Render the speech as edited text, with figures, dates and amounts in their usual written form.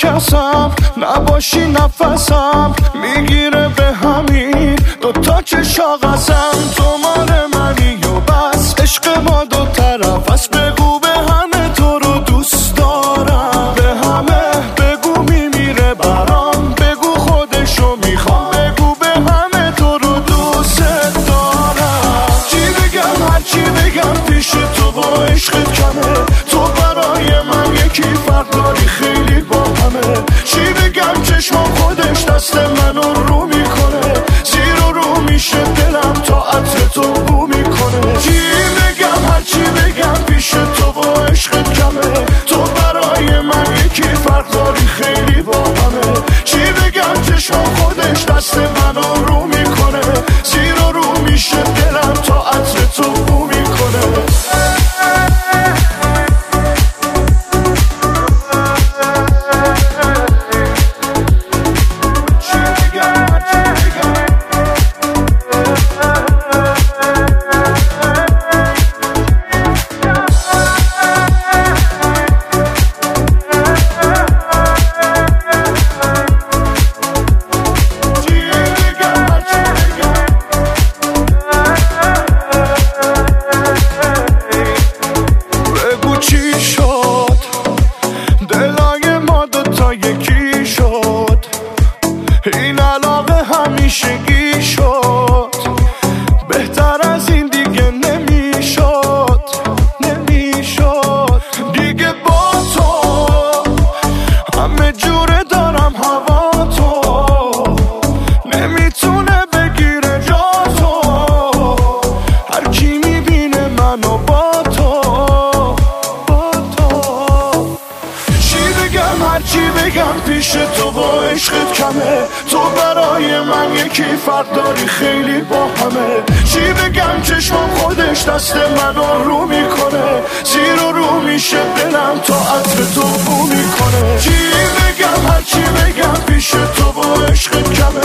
کسم نباشی نفسم میگیره به همین دوتا چشاقسم تو مال منی و بس عشق ما دو طرف است بگو به همه تو رو دوست دارم به همه بگو میمیره برام بگو خودشو میخوام بگو به همه تو رو دوست دارم چی بگم هرچی بگم پیش تو با عشقت کمه تو برای من یکی فرق داری خیلی با همه چی بگم چشمم خودش دست منو رو میکنه زیر و رو میشه دلم تا عطر تو بو میکنه چی بگم هرچی بگم پیش تو با عشقت کمه تو برای من یکی فرق داری خیلی با همه چی بگم چشمم خودش دست منو رو میکنه زیر و رو میشه دلم تا عطر تو بو میکنه این علاقه همیشگی شد بهتر از این دیگه نمیشد دیگه با تو همه جوره دارم هوا تو نمیتونه بگیره جا تو هر کی میبینه منو با تو چی بگم هرچی بگم پیش تو با عشقت کمه تو برای من یکی فرق داری خیلی با همه چی بگم چشمم خودش دست منو رو میکنه زیر و رو میشه دلم تا عطر تو بو میکنه چی بگم هرچی بگم پیش تو با عشقت کمه